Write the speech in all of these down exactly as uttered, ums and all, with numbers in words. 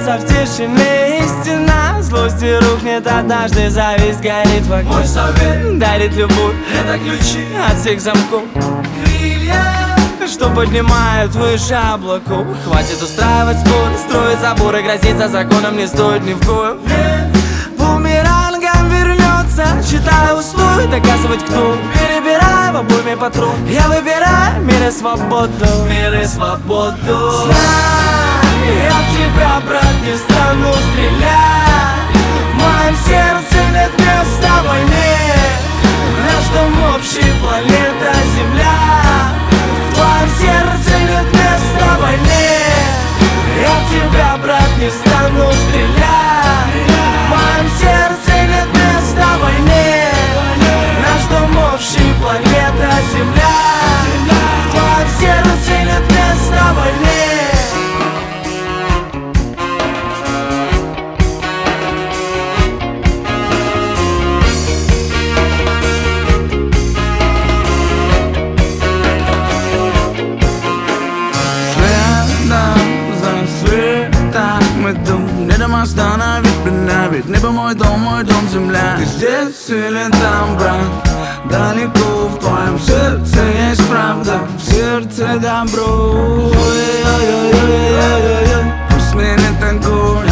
Клянется в тишине истина, злости рухнет однажды, зависть горит в окне. Мой совет дарит любовь, это ключи от всех замков, крылья, что поднимают выше облаков. Хватит устраивать споры, строить заборы, грозиться законом не стоит ни в коем. Бумерангом вернется, читаю устой, доказывать кто. Перебирай в обойме патрон, я выбираю мир и свободу. мир и свободу. Знай, я в тебя, брат, не стану стрелять. В моем сердце нет места войне. Наш дом общий, планета Земля. В твоем сердце нет места войне. Я в тебя, брат, не стану стрелять. В моем сердце нет места войне. Наш дом общий, планета Земля. В твоем сердце нет места войне. Не дам остановить меня, ведь небо мой дом, мой дом земля. Ты здесь или там, брат? Далеко в твоем сердце есть правда, в сердце добро. Пусть сменит огонь,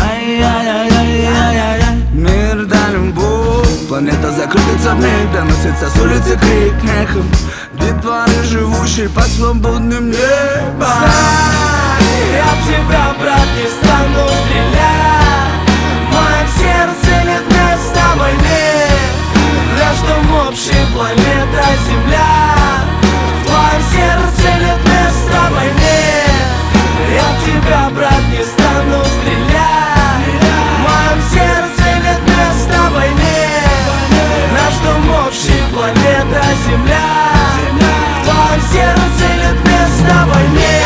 мир да любовь. Планета закрутится вмиг, доносится с улицы крик эхом детворы, живущие под свободным небом. Я в тебя, брат, не стану стрелять. В моем сердце нет места войне. Наш дом общий, планета Земля. В твоем сердце нет места войне. Я в тебя, брат, не стану стрелять. В моем сердце нет места войне. Наш дом общий, планета Земля. В твоем сердце нет места войне.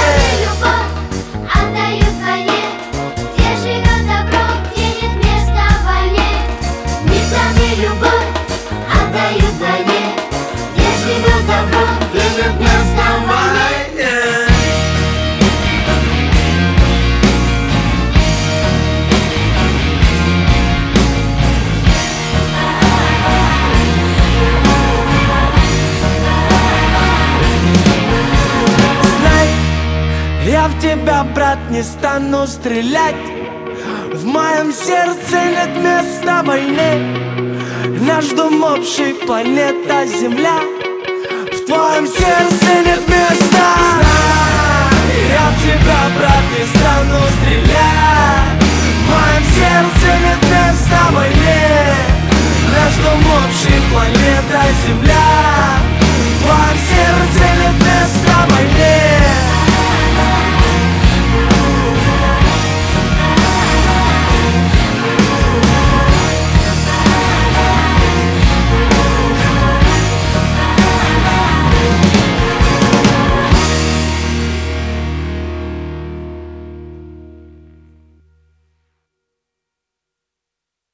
Я в тебя, брат, не стану стрелять. В моем сердце нет места войне. Наш дом общий, планета Земля. В твоем сердце нет места. Я в тебя, брат, не стану стрелять.